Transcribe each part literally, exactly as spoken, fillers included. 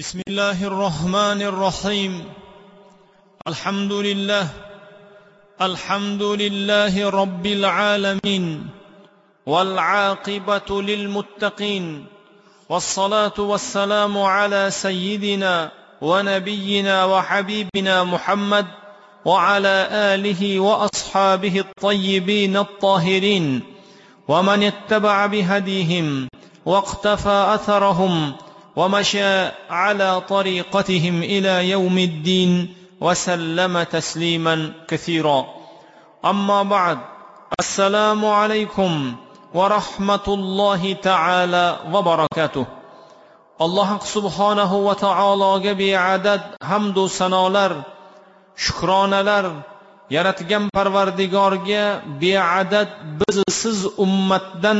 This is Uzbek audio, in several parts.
بسم الله الرحمن الرحيم. الحمد لله الحمد لله رب العالمين، والعاقبة للمتقين، والصلاة والسلام على سيدنا ونبينا وحبيبنا محمد وعلى آله وأصحابه الطيبين الطاهرين، ومن اتبع بهديهم واقتفى أثرهم ومشى على طريقتهم إلى يوم الدين وسلم تسليما كثيرا. أما بعد، السلام عليكم ورحمة الله تعالى وبركاته. الله سبحانه وتعالى beadad hamdu sanolar, shukronalar yaratgan Parvardigorga beadad biz siz ummatdan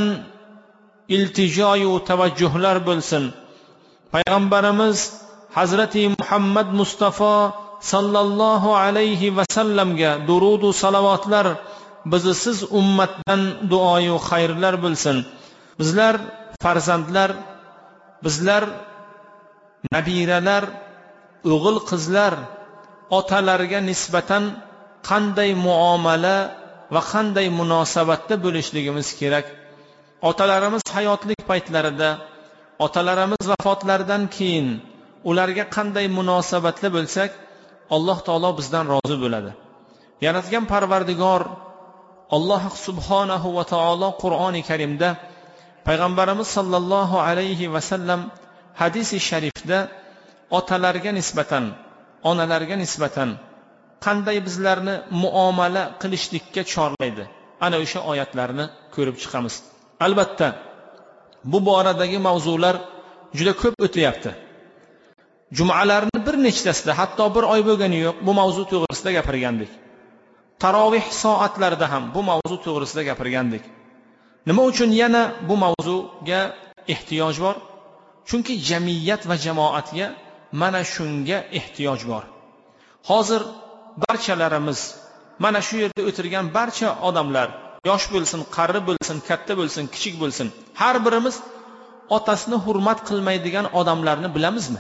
iltijoyu tavajjuhlar bo'lsin. Payg'ambarimiz Hazrati Muhammad Mustafa sallallohu alayhi va sallamga durud va salovatlar bizni siz ummatdan duoyu xayrlar bo'lsin. Bizlar farzandlar, bizlar nabiralar, o'g'il qizlar otalarga nisbatan qanday muomala va qanday munosabatda bo'lishligimiz kerak? Otalarimiz hayotlik paytlarida, otalarimiz vafotlaridan keyin ularga qanday munosabatli bo'lsak, Alloh taolo bizdan rozi bo'ladi. Yaratgan Parvardigor Alloh subhanahu va taolo Qur'oni Karimda, payg'ambarimiz sallallohu alayhi va sallam hadisi sharifda otalarga nisbatan, onalarga nisbatan qanday bizlarni muomala qilishlikka chorlaydi. Ana o'sha oyatlarni ko'rib chiqamiz. Albatta bu boradagi mavzular juda ko'p o'tyapti. Jumalarni bir nechtasida, hatto bir oy bo'lgani yo'q, bu mavzu to'g'risida gapirgandik. Tarovih soatlarida ham bu mavzu to'g'risida gapirgandik. Nima uchun yana bu mavzuga ehtiyoj bor? Chunki jamiyat va jamoatga mana shunga ehtiyoj bor. Hozir barchalarimiz, mana shu yerda o'tirgan barcha odamlar, yosh bo'lsin, qari bo'lsin, katta bo'lsin, kichik bo'lsin, har birimiz otasini hurmat qilmaydigan odamlarni bilamizmi?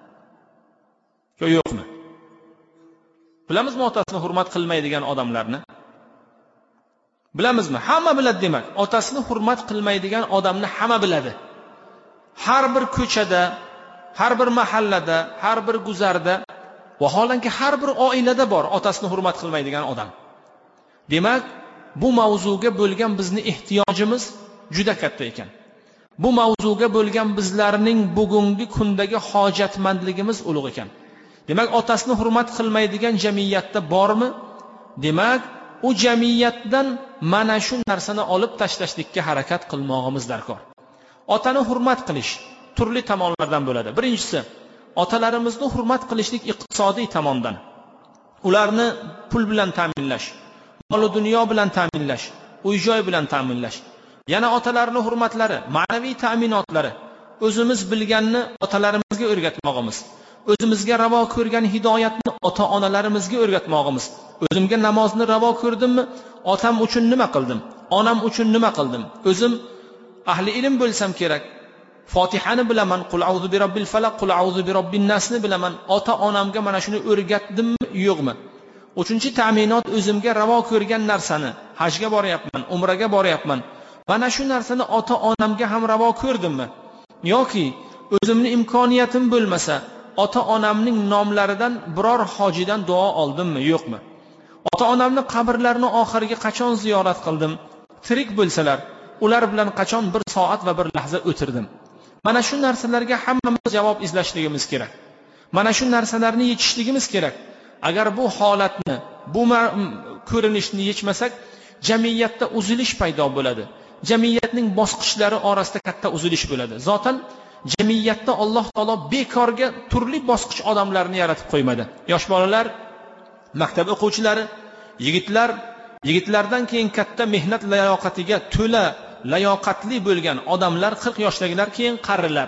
Yo yo'qmi? Bilamizmi otasini hurmat qilmaydigan odamlarni? Bilamizmi? Hamma biladi demak. Otasini hurmat qilmaydigan odamni hamma biladi. Har bir ko'chada, har bir mahallada, har bir guzarda, vaholanki har bir oilada bor otasini hurmat qilmaydigan odam. Demak, bu mavzuga bo'lgan bizni ehtiyojimiz juda katta ekan. Bu mavzuga bo'lgan bizlarning bugungi kundagi hojatmandligimiz ulug' ekan. Demak, otasini hurmat qilmaydigan jamiyatda bormi? Demak, u jamiyatdan mana shu narsani olib tashlashlikka harakat qilmoqimiz darkor. Otani hurmat qilish turli tomonlardan bo'ladi. Birinchisi, otalarimizni hurmat qilishlik iqtisodiy tomondan. Ularni pul bilan ta'minlash, mol dunyo bilan ta'minlash, uy-joy bilan ta'minlash. Yana otalarning hurmatlari, ma'naviy ta'minotlari. O'zimiz bilganni otalarimizga o'rgatmoqimiz. O'zimizga ravo ko'rgan hidoyatni ota-onalarimizga o'rgatmoqimiz. O'zimga namozni ravo ko'rdimmi, otam uchun nima qildim? Onam uchun nima qildim? O'zim ahli ilm bo'lsam kerak. Fotihani bilaman, qul a'udhu bi robbil falaq, qul a'udhu bi robbin nasni bilaman. Ota-onamga mana shuni o'rgatdimmi, yo'qmi? Uchinchi ta'minot, o'zimga ravo ko'rgan narsani, hajga boryapman, umraga boryapman. Mana shu narsani ota-onamga ham ravo ko'rdimmi? Yoki o'zimning imkoniyatim bo'lmasa, ota-onamning nomlaridan biror hojidan duo oldimmi, yo'qmi? Ota-onamning qabrlarini oxirgi qachon ziyorat qildim? Tirik bo'lsalar, ular bilan qachon bir soat va bir lahza o'tirdim? Mana shu narsalarga hammamiz javob izlashligimiz kerak. Mana shu narsalarni yechishligimiz kerak. Agar bu holatni, bu ko'rinishni yechmasak, jamiyatda uzilish paydo bo'ladi. Jamiyatning bosqichlari orasida katta uzilish bo'ladi. Zotan jamiyatda Alloh taolo bekorga turli bosqich odamlarni yaratib qo'ymadi. Yosh bolalar, maktab o'quvchilari, yigitlar, yigitlardan keyin katta mehnat layoqatiga to'la layoqatli bo'lgan odamlar, qirq yoshdagilar, keyin qarilar.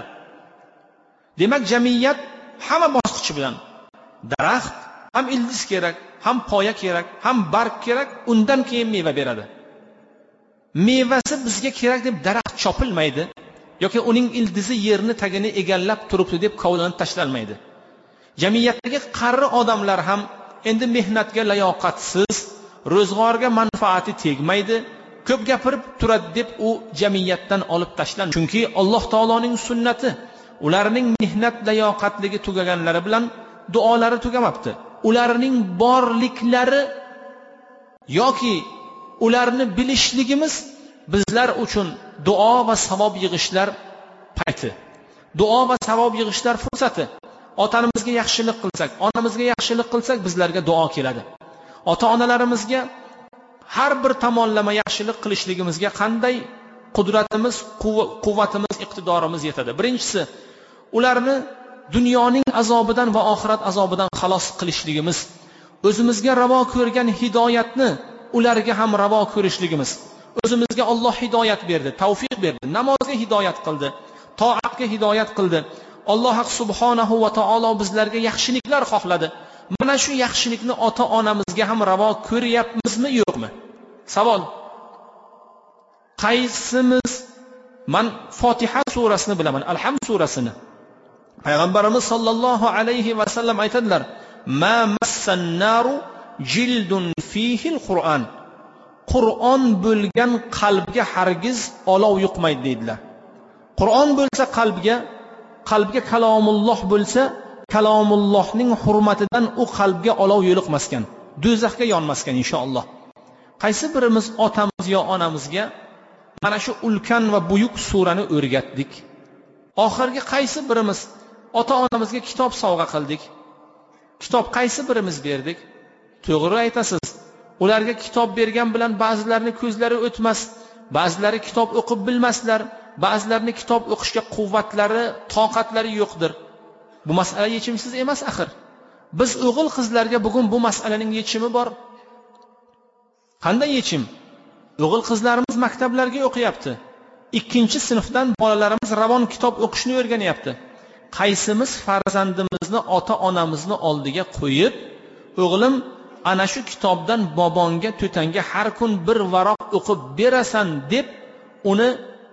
Demak, jamiyat hamma bosqichi bilan, daraxt ham ildiz kerak, ham poya kerak, ham barg kerak, undan keyin meva beradi. Mevasi bizga kerak deb daraxt chopilmaydi. yoki uning ildizi yerni tagini egallab turibdi deb kovlanib tashlanmaydi. Jamiyatdagi qari odamlar ham endi mehnatga layoqatsiz, ro'zg'orga manfaati tegmaydi, ko'p gapirib turadi deb u jamiyatdan olib tashlan. Chunki Alloh taoloning sunnati ularning mehnat layoqatligi tugaganlari bilan duolari tugamabdi. Ularning borliklari yoki ularni bilishligimiz bizlar uchun duo va savob yig'ishlar payti. Duo va savob yig'ishlar fursati. Otamizga yaxshilik qilsak, onamizga yaxshilik qilsak bizlarga duo keladi. Ota-onalarimizga har bir tomonlama yaxshilik qilishligimizga qanday qudratimiz, quvvatimiz, iqtidorimiz yetadi. Birinchisi, ularni dunyoning azobidan va oxirat azobidan xalos qilishligimiz, o'zimizga ravo ko'rgan hidoyatni ularga ham ravo ko'rishligimiz. O'zimizga Alloh hidoyat berdi, tavfiq berdi, namozga hidoyat qildi, toatga hidoyat qildi. Alloh subhanahu va taolo bizlarga yaxshiliklar xohladi. Mana shu yaxshilikni ota-onamizga ham ravo ko'ryapmizmi, yo'qmi? Savol. Qaysimiz? Men Fotiha surasini bilaman, Alhamd surasini. Payg'ambarimiz sollallohu alayhi va sallam aytadilar: "Ma massan naru jildun fihi al-Qur'on." Qur'on bo'lgan qalbga hargiz olov yuqmaydi dedilar. Qur'on bo'lsa qalbga, qalbga kalomulloh bo'lsa, kalomullohning hurmatidan u qalbga olov yo'liqmaskan, do'zaxga yonmaskan inshaalloh. Qaysi birimiz otamiz yo onamizga mana shu ulkan va buyuk surani o'rgatdik? Oxirgi qaysi birimiz ota-onamizga kitob sovg'a qildik? Kitob qaysi birimiz berdik? To'g'ri aytasiz. Ularga kitob bergan bilan ba'zilarni ko'zlari o'tmas, ba'zilari kitob o'qib bilmaslar, ba'zilarni kitob o'qishga quvvatlari, toqatlari yo'qdir. Bu masala yechimsiz emas axir. Biz o'g'il qizlarga bugun bu masalaning yechimi bor. Qanday yechim? O'g'il qizlarimiz maktablarga o'qiyapti. ikkinchi sinfdan bolalarimiz ravon kitob o'qishni o'rganyapti. Qaysimiz farzandimizni ota-onamizni oldiga qo'yib, o'g'lim ana shu kitobdan bobonga, to'tanga har kun bir varoq o'qib berasan deb uni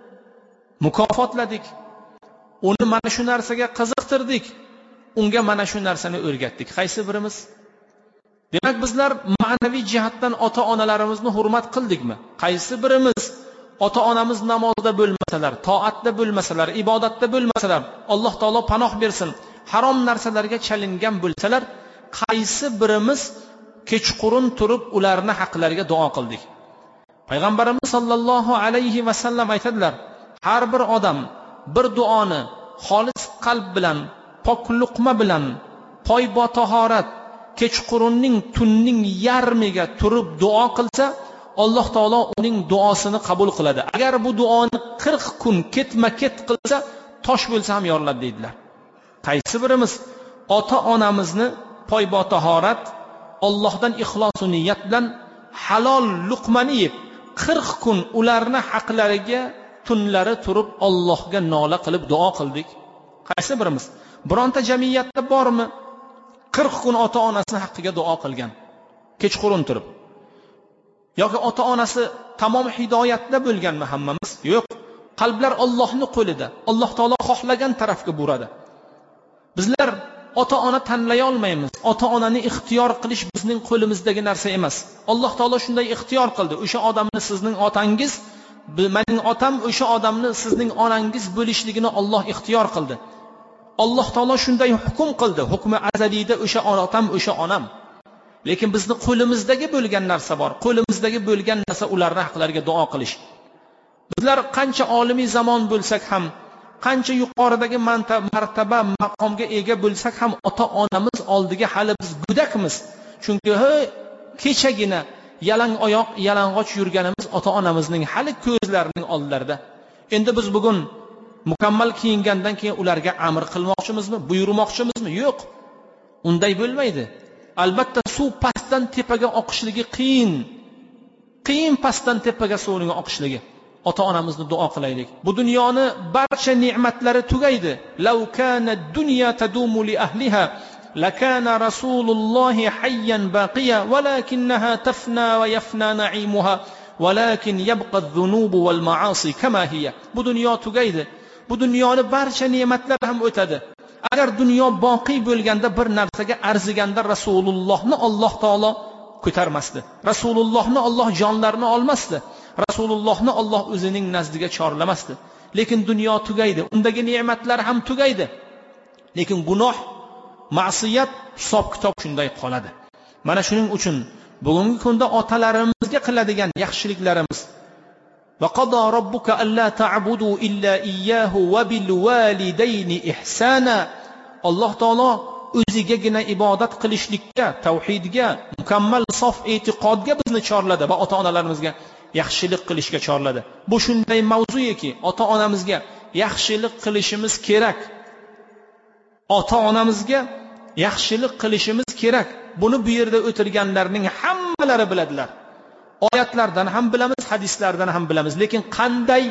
mukofotladik. Uni mana shu narsaga qiziqtirdik. Unga mana shu narsani o'rgatdik. Qaysi birimiz? Demak, bizlar ma'naviy jihatdan ota-onalarimizni hurmat qildikmi? Qaysi birimiz ota-onamiz namozda bo'lmasalar, toatda bo'lmasalar, ibodatda bo'lmasalar, Alloh taolo panoh bersin, harom narsalarga chalingan bo'lsalar, qaysi birimiz kechqurun turib ularni haqlariga duo qildik? Payg'ambarimiz sollallohu alayhi va sallam aytadilar: har bir odam bir duoni xolis qalb bilan, pok luqma bilan, poybo tahorat kechqurunning tunning yarmiga turib duo qilsa, Alloh taolo uning duosini qabul qiladi. Agar bu duoni qirq kun ketma-ket qilsa, tosh bo'lsa ham yoriladi dedilar. Qaysi birimiz ota-onamizni poybo tahorat, Allohdan ixlos va niyat bilan halol luqmani yeb, qirq kun ularni haqlariga tunlari turib Allohga nola qilib duo qildik? Qaysi birimiz? Bironta jamiyatda bormi qirq kun ota-onasini haqqiga duo qilgan? Kechqurun turib. Yoki ota-onasi tamom hidoyatda bo'lganmi hammamiz? Yo'q. Qalblar Allohning qo'lida. Alloh taolo xohlagan tarafga buradi. Bizlar ota-ona tanlay olmaymiz. Ota-onani ixtiyor qilish bizning qo'limizdagi narsa emas. Alloh taolo shunday ixtiyor qildi. O'sha odamni sizning otangiz, mening otam o'sha odamni sizning onangiz bo'lishligini Alloh ixtiyor qildi. Alloh taolo shunday hukm qildi. Hukmi azaliyda o'sha otam, o'sha onam. Lekin bizni qo'limizdagi bo'lgan narsa bor. Qo'limizdagi bo'lgan narsa ularning haqlariga duo qilish. Bizlar qancha olimiy zamon bo'lsak ham, qancha yuqoridagi martaba, maqomga ega bo'lsak ham ota-onamiz oldiga hali biz gudakmiz. Chunki kechagina yalang oyoq, yalang'och yurganimiz ota-onamizning hali ko'zlarining oldilarida. Endi biz bugun mukammal kiyingandan keyin ularga amr qilmoqchimizmi, buyurmoqchimizmi? Yo'q. Unday bo'lmaydi. Albatta suv pastdan tepaga oqishligi qiyin. Qiyin pastdan tepaga suvning oqishligi. Ota-onamizni duo qilaylik. Bu dunyoni barcha ne'matlari tugaydi. Law kana dunya tadumu li ahliha lakana rasululloh hayyan baqiya walakinnaha tafna wa yafna na'imuha walakin yabqa adh-dhunub wal ma'asi kama hiya. Bu dunyo tugaydi. Bu dunyoni barcha ne'matlar ham o'tadi. Agar dunyo boqiy bo'lganda, bir narsaga arziganda Rasulullohni Alloh taolo ko'tarmasdi. Rasulullohni Alloh jonlarini olmasdi. Rasulullohni Alloh o'zining nazdiga chorlamasdi. Lekin dunyo tugaydi, undagi ne'matlar ham tugaydi. Lekin gunoh, ma'siyat, hisob-kitob shunday qoladi. Mana shuning uchun bugungi kunda otalarimizga qiladigan yaxshiliklarimiz va qada robbuka alla ta'budu illa iyyahu va bil validayni ihsana. Alloh taolo o'zigagina ibodat qilishlikka, tavhidga, mukammal sof e'tiqodga bizni chorladi va ota-onalarimizga yaxshilik qilishga chorladi. Bu shunday mavzuki, ota-onamizga yaxshilik qilishimiz kerak. Ota-onamizga yaxshilik qilishimiz kerak. Buni bu yerda o'tirganlarning hammalari biladilar. Oyatlardan ham bilamiz, hadislardan ham bilamiz. Lekin qanday?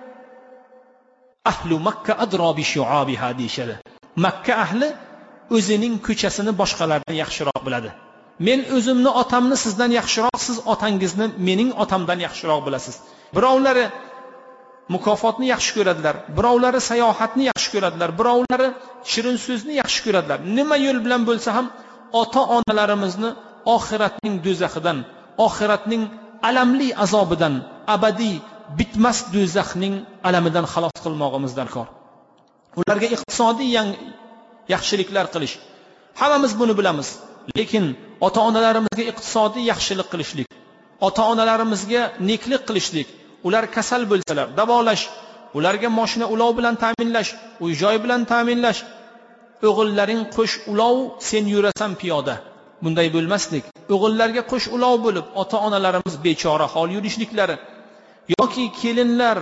Ahlu Makka adro bi shu'abiha deyshadi. Makka ahli o'zining ko'chasini boshqalardan yaxshiroq biladi. Men o'zimni otamni sizdan yaxshiroq, siz otangizni mening otamdan yaxshiroq bilasiz. Birovlari mukofotni yaxshi ko'radilar, birovlari sayohatni yaxshi ko'radilar, birovlari shirin so'zni yaxshi ko'radilar. Nima yo'l bilan bo'lsa ham ota-onalarimizni oxiratning do'zaxidan, oxiratning alamli azobidan, abadiy bitmas do'zaxning alamidan xalos qilmog'imiz darkor. Ularga iqtisodiy yaxshiliklar qilish, hammamiz buni bilamiz. Lekin ota-onalarimizga iqtisodiy yaxshilik qilishlik, ota-onalarimizga neklik qilishlik, ular kasal bo'lsalar davolash, ularga mashina ulov bilan ta'minlash, uy-joy bilan ta'minlash. O'g'illaring qo'sh ulov, sen yurasan piyoda. Bunday bo'lmaslik. O'g'illarga qo'sh ulov bo'lib, ota-onalarimiz bechora hol yurishliklari yoki kelinlar,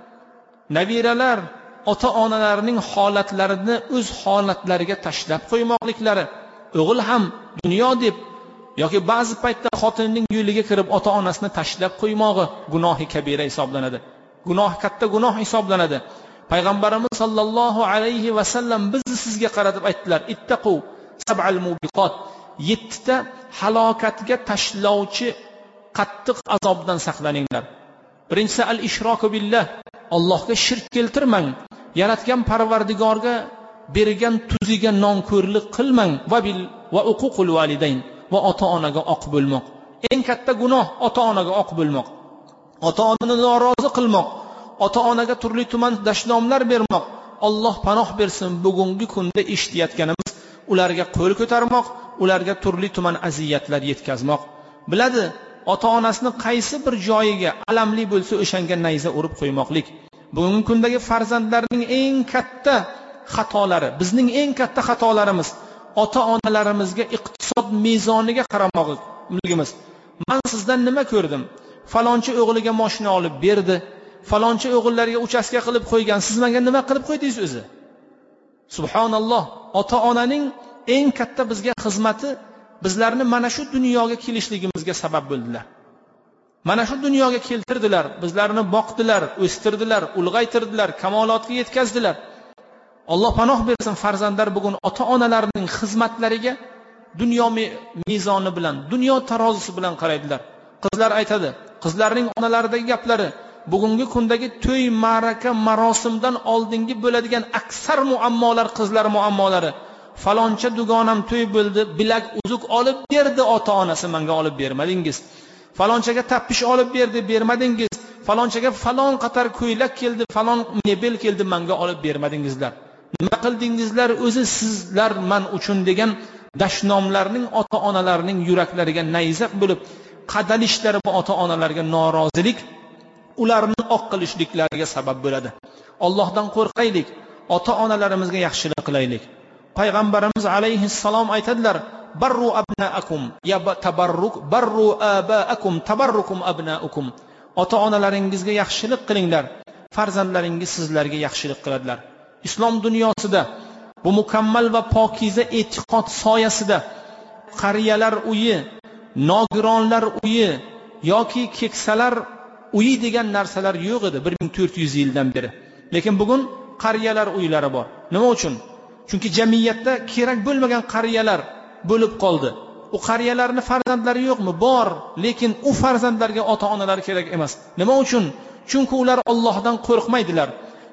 nabiralar ota-onalarining holatlarini o'z holatlariga tashlab qo'ymoqliklari, o'g'il ham dunyo deb yoki ba'zi paytda xotinining yo'liga kirib ota-onasini tashlab qo'ymog'i gunohi kabira hisoblanadi. Gunoh katta gunoh hisoblanadi. Payg'ambarimiz sollallohu alayhi va sallam bizni sizga qaratib aytdilar: "Ittaqu sab'al mubiqat." yettita halokatga tashlovchi qattiq azobdan saqlaninglar. Birinchisi al-ishroku billah. Allohga shirk keltirmang. Yaratgan Parvardigorga bergan tuziga nonko'rlik qilmang. Va bil va uququl validayn. Va ota-onaga oq bo'lmoq. Eng katta gunoh ota-onaga oq bo'lmoq. Ota-onani norozi qilmoq, ota-onaga turli tuman dashnomlar bermoq. Alloh panoh bersin, bugungi kunda eshitayotganimiz ularga qo'l ko'tarmoq, ularga turli tuman aziyatlar yetkazmoq. Biladi, ota-onasini qaysi bir joyiga alamli bo'lsa o'shanga nayza urib qo'ymoqlik. Bugungi kundagi farzandlarning eng katta xatolari, bizning eng katta xatolarimiz ota-onalarimizga iqtisod mezoniga qaramog'imiz. Men sizdan nima ko'rdim? Falonchi o'g'liga mashina olib berdi, falonchi o'g'illarga uchastka qilib qo'ygan. Siz menga nima qilib qo'ydingiz o'zi? Subhanalloh. Ota-onaning eng katta bizga xizmati bizlarni mana shu dunyoga kelishligimizga sabab bo'ldilar. Mana shu dunyoga keltirdilar, bizlarni boqdilar, o'stirdilar, ulg'aytirdilar, kamolotga yetkazdilar. Alloh panoh bersin, farzandlar bugun ota-onalarining xizmatlariga dunyo mezoni bilan, dunyo tarozisi bilan qaraydilar. Qizlar aytadi, qizlarning onalaridagi gaplari bugungi kundagi to'y, ma'raka, marosimdan oldingi bo'ladigan aksar muammolar qizlar muammolari. Faloncha dugonam to'y bo'ldi, bilak uzuk olib berdi, ota-onasi menga olib bermadingiz. Falonchaga tappish olib berdi, bermadingiz. Falonchaga falon qator ko'ylak keldi, falon mebel keldi, menga olib bermadingizlar. Nima qildingizlar o'zi sizlar men uchun degan dashnomlarning ota-onalarining yuraklariga nayza bo'lib qadalishlari va ota-onalarga norozilik ularni oq qilishliklariga sabab bo'ladi. Allohdan qo'rqaylik, ota-onalarimizga yaxshilik qilaylik. Payg'ambarimiz alayhissalom aytadilar: "Barru abnaakum ya tabarruk barru abaakum tabarrukum abnaukum." Ota-onalaringizga yaxshilik qilinglar, farzandlaringiz sizlarga yaxshilik qiladilar. Islom dunyosida bu mukammal va pokiza e'tiqod soyasida qariyalar uyi, nogironlar uyi yoki keksalar uyi degan narsalar yo'q edi bir ming to'rt yuz yildan beri. Lekin bugun qariyalar uylari bor. Nima uchun? Chunki jamiyatda kerak bo'lmagan qariyalar bo'lib qoldi. U qariyalarning farzandlari yo'qmi? Bor, lekin u farzandlarga ota-onalar kerak emas. Nima uchun? Chunki ular Allohdan qo'rqmaydilar.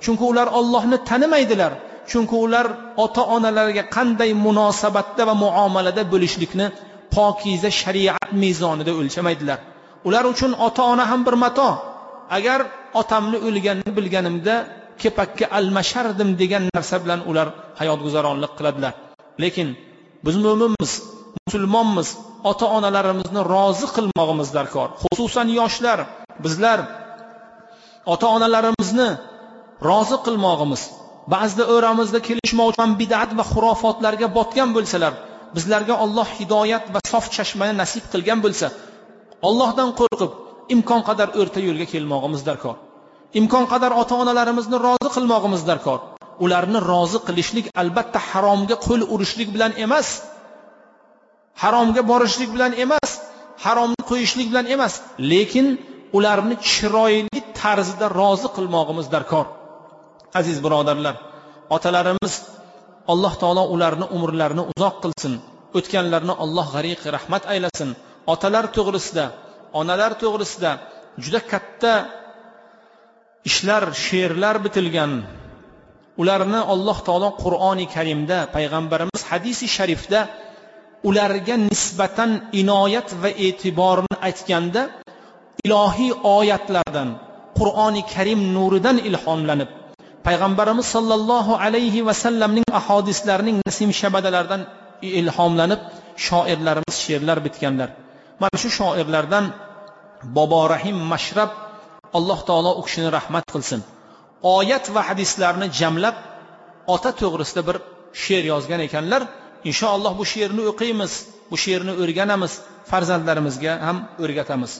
Chunki ular Allohni tanimaydilar. Chunki ular ota-onalariga qanday munosabatda va muomalada bo'lishlikni pokiza shariat mezonida o'lchamaydilar. Ular uchun ota-ona ham bir mato. Agar otamni o'lganini bilganimda kepakka almashardim degan narsa bilan ular hayot guzaronlik qiladilar. Lekin biz mo'minmiz, musulmonmiz, ota-onalarimizni rozi qilmog'imiz darkor. Xususan yoshlar, bizlar ota-onalarimizni rozi qilmog'imiz, ba'zida o'ramizda kelishmovchan bid'at va xurofotlarga botgan bo'lsalar, bizlarga Alloh hidoyat va sof chashmani nasib qilgan bo'lsa, Allohdan qo'rqib imkon qadar o'rta yo'lga kelmog'imiz darkor. Imkon qadar ota-onalarimizni rozi qilmog'imiz darkor. Ularni rozi qilishlik albatta haromga qo'l urishlik bilan emas, haromga borishlik bilan emas, haromni qo'yishlik bilan emas, lekin ularni chiroyli tarzda rozi qilmog'imiz darkor. Aziz birodarlar, otalarimiz Alloh taolo ularni umrlarini uzoq qilsin, o'tganlarni Alloh g'ariq rahmat aylasin. Otalar to'g'risida, onalar to'g'risida juda katta ishlar, she'rlar bitilgan. Ularni Alloh taolo Qur'oni Karimda, payg'ambarimiz hadisi sharifda ularga nisbatan inoyat va e'tiborni aytganda ilohiy oyatlardan, Qur'oni Karim nuridan ilhomlanib, payg'ambarimiz sollallohu alayhi va sallamning ahodislarining nasim shabadalaridan ilhomlanib shoirlarimiz she'rlar bitganlar. Mana shu shoirlardan Bobo Rahim Mashrab, Alloh taolo u kishini rahmat qilsin, oyat va hadislarni jamlab ota to'g'risida bir she'r yozgan ekanlar. Inshaalloh bu she'rni o'qiymiz, bu she'rni o'rganamiz, farzandlarimizga ham o'rgatamiz.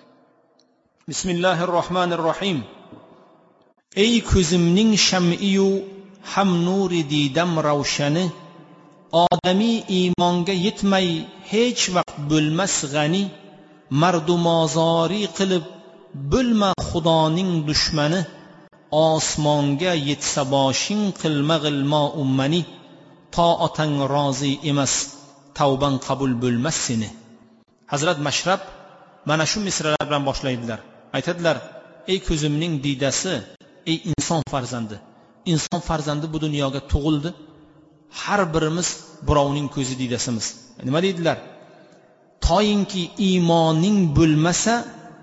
Bismillahirrohmanirrohim. Ey ko'zimning sham'iyu ham nuri didam ravshani, odamiy iymonga yetmay hech vaqt bo'lmas g'ani, mardumozori qilib bo'lma xudoning dushmani, osmonga yetsa boshing qilma g'ilmo ummani, to otang rozi emas tavbang qabul bo'lmas seni. Hazrat Mashrab mana shu misralar bilan boshlaydilar. Aytadilar: ey ko'zimning didasi, ey inson farzandi. Inson farzandi bu dunyoga tug'ildi. Har birimiz birovning ko'zi didasimiz. Nima deydilar? Toyinki iymoning bo'lmasa,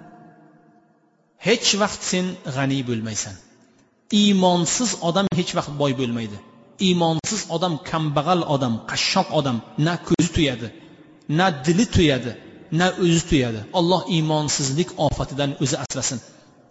hech vaqt sen g'ani bo'lmaysan. Iymonsiz odam hech vaqt boy bo'lmaydi. Iymonsiz odam kambag'al odam, qashshoq odam, na ko'zi tuyadi, na dili tuyadi, na o'zi tuyadi. Alloh iymonsizlik ofatidan o'zi asrasin.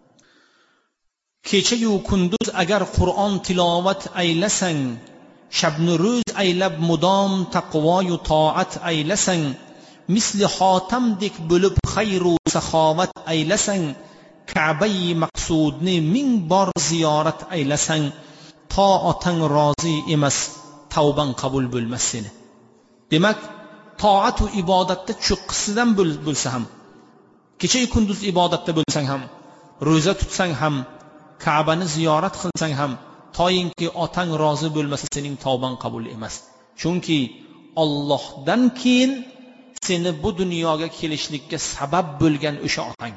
Kecha-yu kunduz agar Qur'on tilovat aylasang, shabnu ro'z aylab mudom taqvoyu toat aylasang, misli xotamdek bo'lib xayru saxovat aylasang, Ka'bai maqsudni ming bor ziyorat aylasang, to otang rozi emas tavbang qabul bo'lmas seni. Demak, toat va ibodatda cho'qqisidan bo'lsa ham, kecha-yu kunduz ibodatda bo'lsang ham, ro'za tutsang ham, Ka'bani ziyorat qilsang ham, toyinki otang rozi bo'lmasa sening tavbang qabul emas. Chunki Allohdan keyin seni bu dunyoga kelishlikka sabab bo'lgan o'sha otang.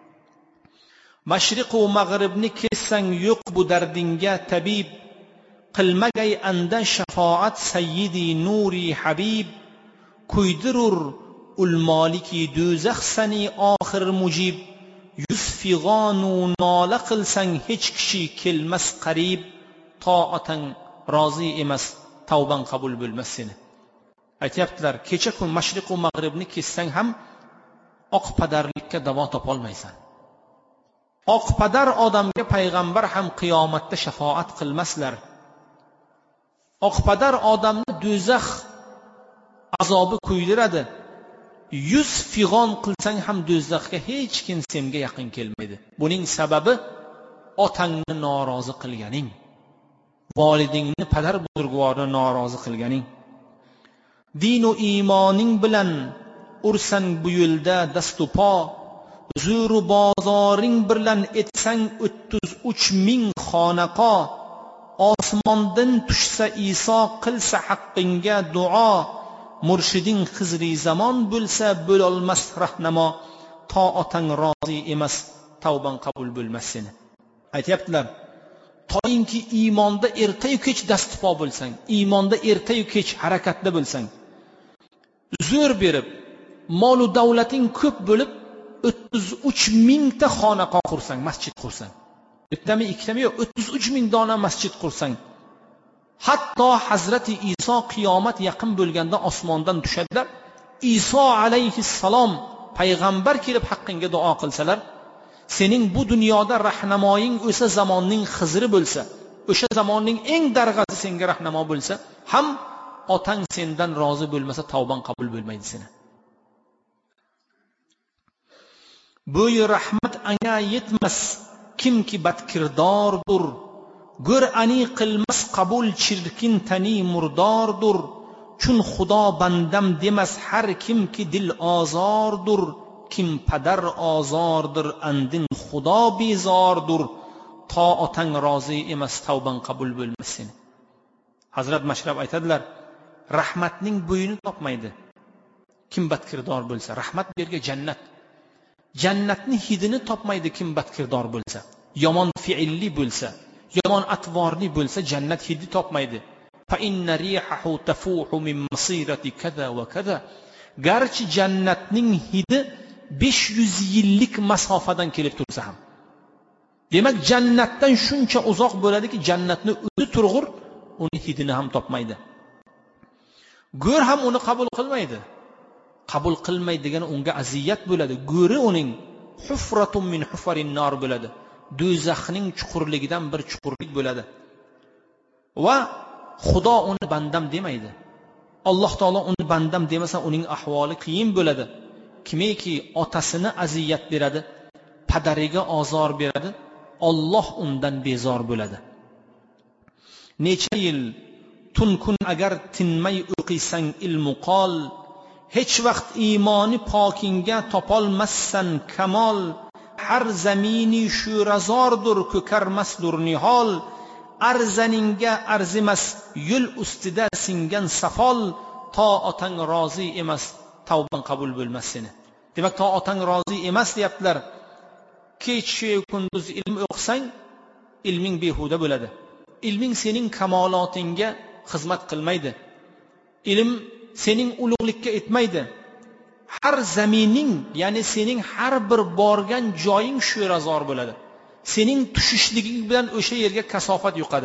Mashriq va mag'ribni kessang yo'q bu dardingga tabib, qilmagay anda shafoat sayyidi nuri habib, kuydirur ul moliki do'zax sani oxir mujib, yuz fig'onu nola qilsang hech kishi kelmas qarib, to otang rozi emas tavbang qabul bo'lmas seni. Aytayaptilar, kecha kun mashriq va mag'ribni kessang ham oq padarlikka davo topolmaysan. Oq padar odamga payg'ambar ham qiyomatda shafoat qilmaslar. Oq padar odamni do'zax azobi kuydiradi. Yuz fig'on qilsang ham do'zaxga hech kim senga yaqin kelmaydi. Buning sababi otangni norozi qilganing, volidingni, padar buzrugvorni norozi qilganing. Din va iymoning bilan ursan bu yo'lda dastu po, zuru bozoring bilan etsang o'ttiz uch ming xonaqo, osmondan tushsa Iso qilsa haqqinga duo, murshiding Xizri zamon bo'lsa bo'lolmas rahnamo, to otang rozi emas tavbang qabul bo'lmas seni. Aytayaptilar, toyinki iymonda ertayu kech dastpo bo'lsang, iymonda ertayu kech harakatda bo'lsang, zo'r berib mol-u davlating ko'p bo'lib o'ttiz uch mingta xonaqo qursang, masjid qursang, bittami ikkitami yo'q, o'ttiz uch ming dona masjid qursang, hatto Hazrati Iso qiyomat yaqin bo'lganda osmondan tushadilar, Iso alayhissalom payg'ambar kelib haqqingga duo qilsalar, sening bu dunyoda rahnamoying o'sha zamonning Xizri bo'lsa, o'sha zamonning eng darg'asi senga rahnamo bo'lsa ham otang sendan rozi bo'lmasa tavbang qabul bo'lmaydi seni. Bo'yi rahmat anga yetmas kimki badkirdordur, go'r ani qilmas qabul chirkin tani murdordur, chun xudo bandam demas har kimki dil ozordur, kim padar ozordir andin xudo bezordur, to otang rozi emas tavbang qabul bo'lmas seni. Hazrat Mashrab aytadilar, rahmatning bo'yini topmaydi kim badkirdor bo'lsa. Rahmat berga jannat, jannatning hidini topmaydi kim badkirdor bo'lsa. Yomon fe'illi bo'lsa, yomon atvorli bo'lsa jannat hidi topmaydi. Fa inna rihahu tafuhu min masirati kaza va kaza. Garchi jannatning hidi besh yuz yillik masofadan kelib tursa ham, demak jannatdan shuncha uzoq bo'ladiki, jannatni o'zi turg'ur uni hidini ham topmaydi. Go'r ham uni qabul qilmaydi. Qabul qilmaydigan unga aziyat bo'ladi. Go'ri uning hufratun min hufarin nar bo'ladi. Do'zaxning chuqurligidan bir chuqurlik bo'ladi. Va Xudo uni bandam demaydi. Alloh taolo uni bandam demasa uning ahvoli qiyin bo'ladi. Kimiki otasini aziyat beradi, padariga ozor beradi, Alloh undan bezor bo'ladi. Necha yil tun kun agar tinmay o'qisang ilmu qol, hech vaqt iymoni pokinga topolmassan kamol. Har zamini shurazordur ko'karmasdur nihol, arzaninga arzimas yo'l ustida singan safol, to otang rozi emas tavbang qabul bo'lmas seni. Demak, to otang rozi emas deyaptilar. Kecha kunduz ilm o'qisang, ilming behuda bo'ladi. Ilming sening kamolotingga xizmat qilmaydi. Ilm sening ulug'likka etmaydi. Har zamining, ya'ni sening har bir borgan joying sho'razor bo'ladi. Sening tushishliging bilan o'sha yerga kasofat yuqadi.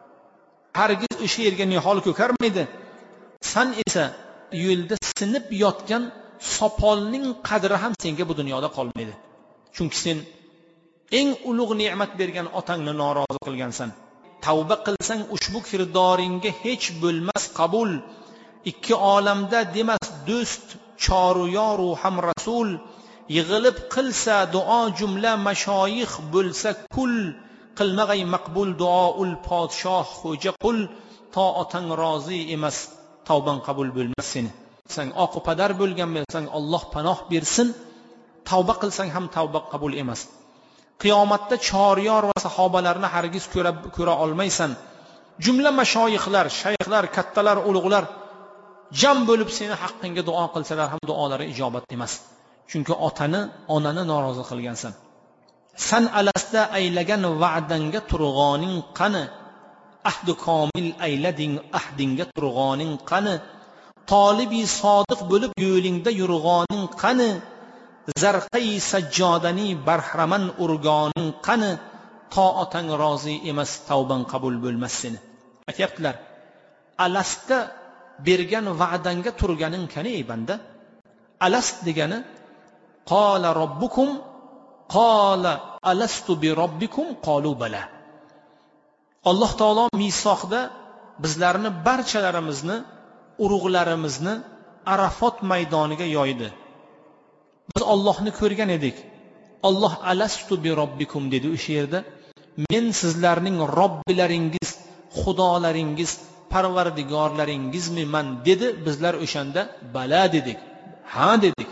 Hargiz o'sha yerga nihol ko'karmaydi. Sen esa yo'lda sinib yotgan sopolning qadri ham senga bu dunyoda qolmaydi. Chunki sen eng ulug' ne'mat bergan otangni norozi qilgansan. Tavba qilsang ushbu kirdoringga hech bo'lmas qabul. Ikki olamda demas do'st, choru yoru ham rasul. Yig'ilib qilsa duo jumla mashoyix bo'lsa kul. Qilmag'ay maqbul duoul podshoh xo'ja qul. To otang rozi emas tavbang qabul bo'lmas seni. Sen oq padar bo'lgan bo'lsang Alloh panoh bersin. Tavba qilsang ham tavba qabul emas. Qiyomatda choryor va sahobalarni hargiz ko'ra ko'ra olmaysan. Jumla mashoyixlar, shayxlar, kattalar, ulug'lar jam bo'lib seni haqqingga duo qilsalar ham duolari ijobat emas. Chunki otani, onani norozi qilgansan. San alasda aylagan va'danga turg'oning qani? Ahdi komil aylading ahdinga turg'oning qani? Tolibi sodiq bo'lib yo'lingda yurg'oning qani? Zarqai sajjodani barhraman urgoning qani? To otang rozi emas tavbang qabul bo'lmas seni. Aytibdilar, alasda bergan va'danga turganing qani ey banda? Alast degani qala robbukum qala alastu bi robbikum qalu bala. Alloh taolo misoqda bizlarni barchalarimizni, urug'larimizni Arafot maydoniga yoydi. Biz Allohni ko'rgan edik. Alloh alastu bi robbikum dedi o'sha yerda. Men sizlarning robbilaringiz, xudolaringiz, parvardigorlaringizmi man dedi. Bizlar o'shanda bala dedik. Ha dedik.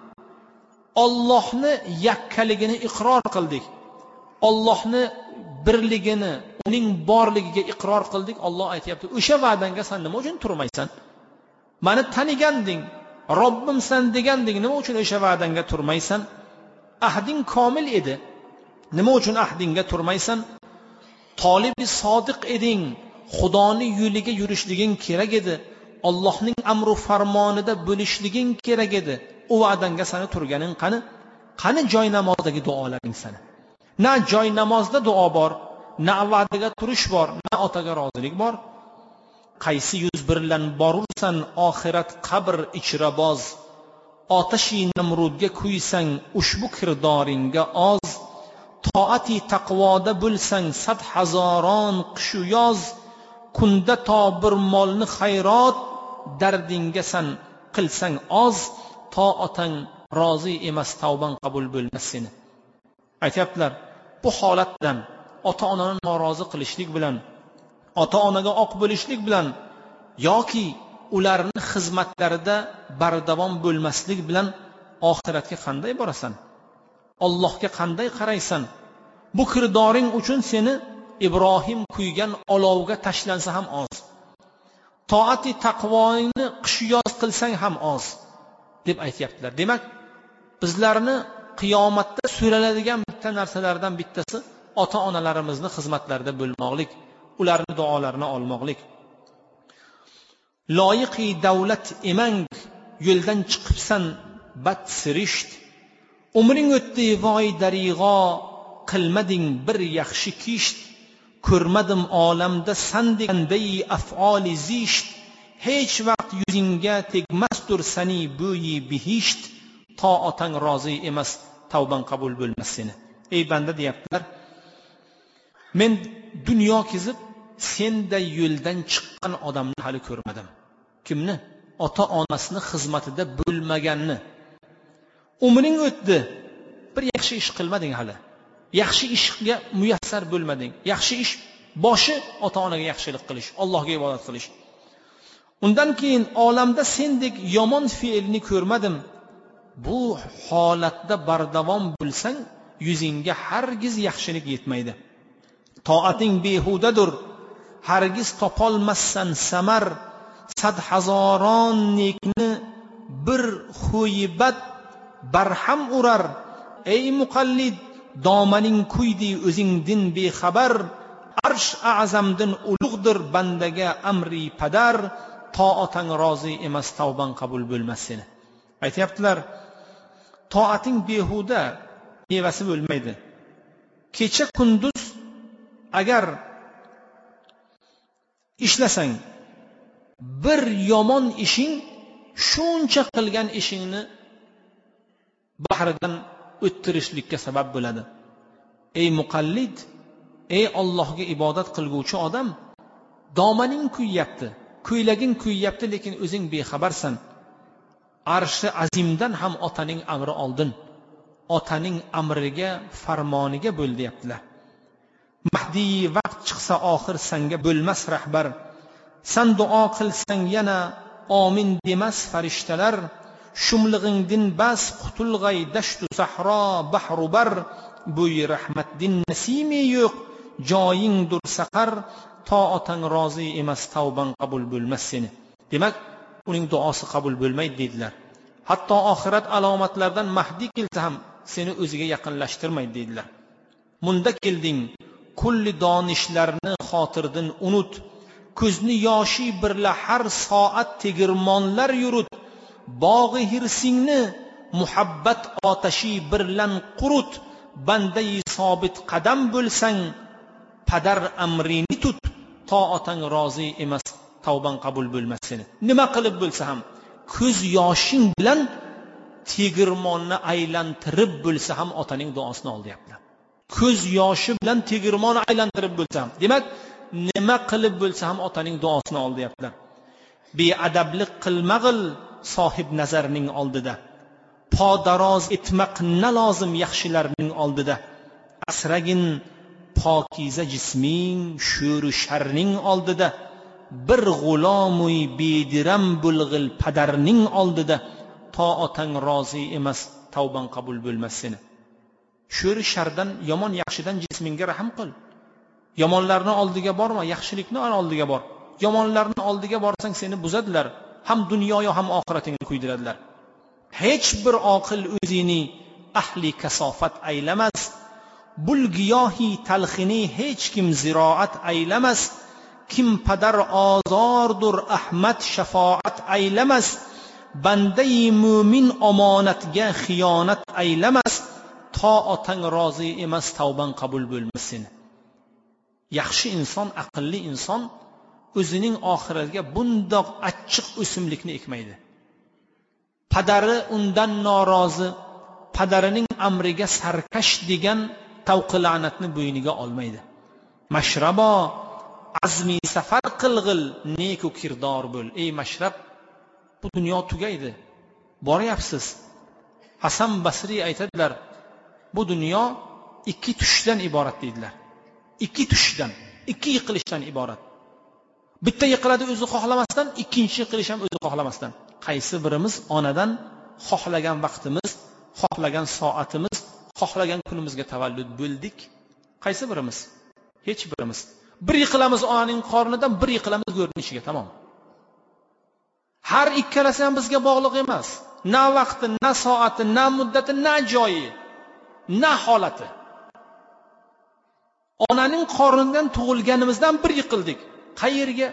Allohni yakkaligini iqror qildik. Allohni birligini, uning borligiga iqror qildik. Alloh aytayapti, o'sha va'danga sen nima uchun turmaysan? Meni taniganding, Robbimsan deganding, nima uchun o'sha va'danga turmaysan? Ahding komil edi. Nima uchun ahdingga turmaysan? tolibi sodiq eding, Xudoni yo'liga yurishliging kerak edi, Allohning amru farmonida bo'lishliging kerak edi. U va'danga seni turganing qani? Qani joy namozdagi duolaring seni? Na joy namozda duo bor, na va'daga turish bor, na otaga rozilik bor. Qaysi yuz bilan borursan oxirat qabr ichraboz, otashi Namrudga kuysang ushbu kirdoringga oz, toati taqvoda bo'lsang sad hazoron qishu yoz, kunda to bir molni xayrot dardingga san qilsang oz, to otang rozi emas tavban qabul bo'lmas seni. Aytayaptilar, bu holat bilan ota onani norozi qilishlik bilan, ota onaga oq bo'lishlik bilan yoki ularning xizmatlarida bardavom bo'lmaslik bilan oxiratga qanday borasan? Allohga qanday qaraysan? Bu kirdoring uchun seni Ibrohim kuygan olovga tashlansa ham oz, toati taqvoingni qish yoz qilsang ham oz deb aytayaptilar. Demak, bizlarni qiyomatda so'raladigan bitta narsalardan bittasi ota onalarimizni xizmatlarida bo'lmoqlik, ularning duolarini olmoqlik. Loyiqi davlat emang, yo'ldan chiqibsan bad sirisht, umring o'tdi voy darig'o, qilmading bir yaxshi kisht, ko'rmadim olamda sandeganday af'oli zisht, hech vaqt yuzingga tegmasdur sani bo'yi bihisht, to otang rozi emas tavban qabul bo'lmas seni. Ey banda deyaptilar, men dunyo kezib senday yo'ldan chiqqan odamni hali ko'rmadim. Kimni? Ota onasini xizmatida bo'lmaganni. Umring o'tdi, bir yaxshi ish qilmading hali. Yaxshi ishga muyassar bo'lmading. Yaxshi ish boshi ota onaga yaxshilik qilish, Allohga ibodat qilish. Undan keyin olamda sendek yomon fe'lni ko'rmadim. Bu holatda bardavom bo'lsang, yuzingga hargiz yaxshilik yetmaydi. Toating behudadir, hargiz topolmassan samar, sad hazoron nekni bir xuyibat barham urar. Ey muqallid, domaning kuydi o'zingdin bexabar, arsh a'zamdin ulug'dir bandaga amri padar, toatang rozi emas tavban qabul bo'lmas seni. Aytayaptilar, toating behuda, mevasi bo'lmaydi. Kecha kunduz agar ishlasang, bir yomon ishing shuncha qilgan ishingni bahridan o'ttirishlikka sabab bo'ladi. Ey muqallid, ey Allohga ibodat qilguvchi odam, domaning kuyyapti, ko'ylaging kuyyapti, lekin o'zing bexabarsan. Arshi azimdan ham otaning amri oldin, otaning amriga, farmoniga bo'l deyaptilar. Mahdi vaqt chiqsa oxir sanga bo'lmas rahbar, san duo qilsang yana amin demas farishtalar, shumlig'ingdin bas qutulg'ay dashtu sahro bahru bar, bo'y rahmatdin nasimi yo'q joyingdur saqar, to otang rozi emas tavban qabul bo'lmas seni. Demak, uning duosi qabul bo'lmaydi dedilar. Hatto oxirat alomatlaridan Mahdi kelsa ham seni o'ziga yaqinlashtirmaydi dedilar. Munda kelding, kulli donishlarni xotirdan unut, ko'zni yoshi birla har soat tegirmonlar yurut, bog'i hirsingni muhabbat otashi birlan qurut, bandai sobit qadam bo'lsang padar amrini tut, to otang rozi emas tavban qabul bo'lmas seni. Nima qilib bo'lsa ham ko'z yoshing bilan tegirmonni aylantirib bo'lsa ham otaning duosini ol deyaptilar. Ko'z yoshi bilan tegirmonni aylantirib bo'lsa ham, demak nima qilib bo'lsa ham otaning duosini ol deyaptilar. Beadablik qilmag'il sohib nazarning oldida, podaroz etmaq na lozim yaxshilarning oldida, asragin pokiza jisming sho'ru sharning oldida, bir g'ulomuy bediram bulg'il padarning oldida, to otang rozi emas tavban qabul bo'lmas seni. Sho'ru shardan, yomon yaxshidan jismingga rahim qil. Yomonlarni oldiga borma, yaxshilikni oldiga bor. Yomonlarni oldiga borsang seni buzadilar, ham dunyoyo ham oxiratingni kuydiradilar. Hech bir oqil o'zini ahli kasofat aylamas, bul giyohi talxini hech kim ziroat aylamas, kim padar ozordur Ahmad shafoat aylamas, bandai mu'min omonatga xiyonat aylamas, to otang rozi emas tavban qabul bo'lmasin. Yaxshi inson, aqlli inson o'zining oxiratiga bundoq achchiq o'simlikni ekmaydi. Padari undan norozi, padarining amriga sarkash degan tavqi la'natni bo'yniga olmaydi. Mashrabo azmi safar qilg'il, neku kirdor bo'l. Ey mashrab, bu dunyo tugaydi, boryapsiz. Hasan Basri aytadilar, bu dunyo ikki tushdan iborat deydilar. Ikki tushdan, ikki yiqilishdan iborat. Bitta yiqiladi o'zi xohlamasdan, ikkinchi yiqilish ham o'zi xohlamasdan. Qaysi birimiz onadan xohlagan vaqtimiz, xohlagan soatimiz, xohlagan kunimizga tavallud bo'ldik? Qaysi birimiz? Hech birimiz. Bir yiqilamiz onaning qornidan, bir yiqilamiz ko'rinishiga, tamom. Har ikkalasi ham bizga bog'liq emas. Na vaqti, na soati, na muddati, na joyi, na holati. Onaning qornidan tug'ilganimizdan bir yiqildik. Qayerga?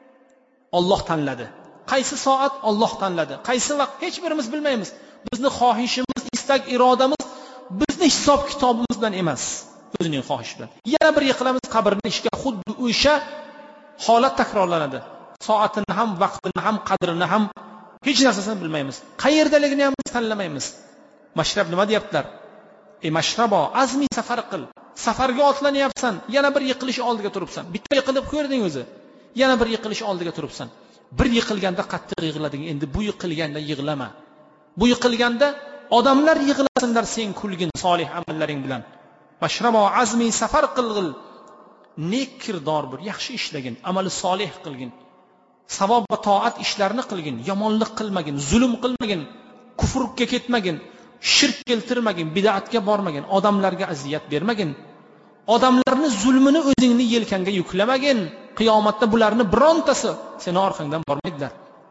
Alloh tanladi. Qaysi soat? Alloh tanladi. Qaysi vaqt? Hech birimiz bilmaymiz. Bizni xohishimiz, istak, irodamiz bizni hisob kitobimiz bilan emas, o'zining xohishi bilan. Yana bir yiqilamiz qabrning ishiga, xuddi o'sha holat takrorlanadi. Soatini ham, vaqtini ham, qadrini ham, hech narsasini bilmaymiz. Qayerdaligini ham biz tanlamaymiz. Mashrab nima deyaptilar? Ey mashrabo, azmi safar qil. Safarga otlanyapsan, yana bir yiqilish oldiga turibsan. Bitta yiqilib ko'rding o'zi. Yana bir yiqilish oldiga turibsan. Bir yiqilganda qattiq yig'lading, endi bu yiqilganda yig'lama. Bu yiqilganda odamlar yig'lasinlar, sen kulgin solih amallaring bilan. Mashrabo azmi safar qilg'il. Nek kirdor bir, yaxshi ishlagin, amali solih qilgin. Savob va toat ishlarini qilgin, yomonlik qilmagin, zulm qilmagin, kufrga ketmagin, shirk keltirmagin, bid'atga bormagin, odamlarga aziyat bermagin. Odamlarning zulmini o'zingni yelkangga yuklamagin. Qiyomatda bularni birontasi seni orqangdan bormaydilar.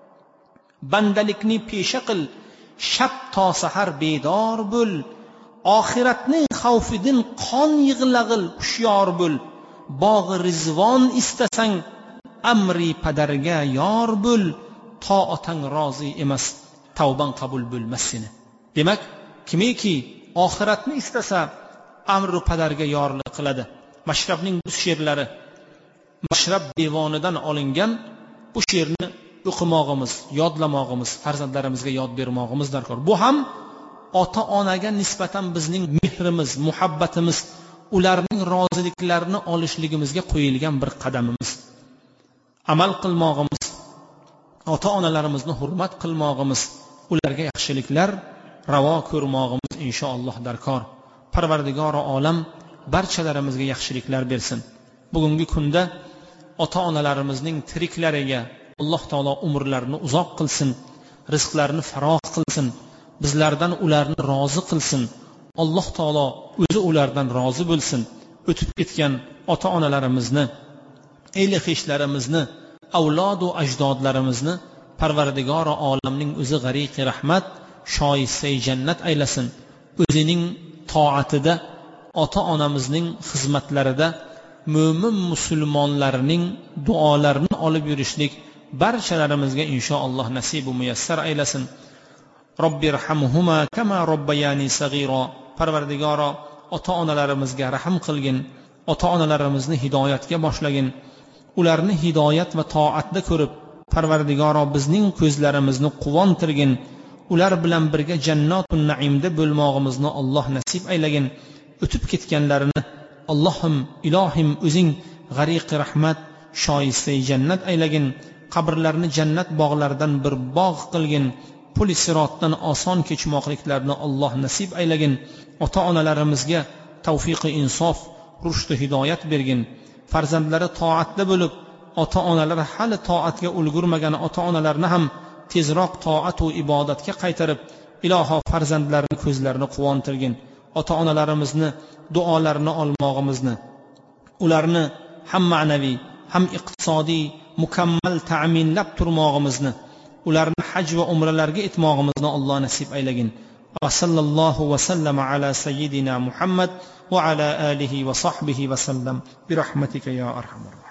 Bandalikni pesha qil, shab to sahar bedor bo'l. Oxiratning xavfidan qon yig'lag'il, hushyor bo'l. Bog'i rizvon istasang, amri padarga yor bo'l. To otang rozi emas, tavban qabul bo'lmas seni. Demak, kimiki oxiratni istasa, amri padarga yorlik qiladi. Mashrabning bu she'rlari Mashrab devonidan olingan. Bu she'rni o'qimog'imiz, yodlamog'imiz, farzandlarimizga yod bermog'imiz darkor. Bu ham ota-onaga nisbatan bizning mehrimiz, muhabbatimiz, ularning roziliklarini olishligimizga qo'yilgan bir qadamimiz. Amal qilmog'imiz, ota-onalarimizni hurmat qilmog'imiz, ularga yaxshiliklar ravo ko'rmog'imiz inshaalloh darkor. Parvardigori olam barchalarimizga yaxshiliklar bersin. Bugungi kunda ota-onalarimizning tiriklariga Alloh taolo umrlarini uzoq qilsin, rizqlarini faroh qilsin, bizlardan ularni rozi qilsin. Alloh taolo o'zi ulardan rozi bo'lsin. O'tib ketgan ota-onalarimizni, ehlixishlarimizni, avlod va ajdodlarimizni Parvardigori olamning o'zi g'ariqi rahmat, shoisai jannat aylasin. O'zining toatida, ota-onamizning xizmatlarida mo'min musulmonlarning duolarini olib yurishlik barchalarimizga inshaalloh nasib va muyassar aylasin. Robbirhamhuma kama robbayani saghira. Parvardigoro, ota-onalarimizga rahim qilgin, ota-onalarimizni hidoyatga boshlagin. Ularni hidoyat va toatda ko'rib, Parvardigoro bizning ko'zlarimizni quvontirgin. Ular bilan birga jannatun naimda bo'lmog'imizni Alloh nasib aylagin. O'tib ketganlarini Allohim, ilohim o'zing g'ariqi rahmat, shoisai jannat aylagin. Qabrlarni jannat bog'laridan bir bog' qilgin. Pul sirotdan oson kechmoqliklarni Alloh nasib aylagin. Ota-onalarimizga tavfiqi insof, rushd va hidoyat bergin. Farzandlari toatda bo'lib, ota-onalari hali toatga ulgurmagan ota-onalarni ham tezroq toat va ibodatga qaytarib, iloho farzandlarning ko'zlarini quvontirgin. Ota-onalarimizni duolarini olmog'imizni, ularni ham ma'naviy, ham iqtisodiy mukammal ta'minlab turmog'imizni, ularni haj va umralarga etmog'imizni Alloh nasib aylagin. وصلى الله وسلم على سيدنا محمد وعلى آله وصحبه وسلم برحمتك يا أرحم الراحمين.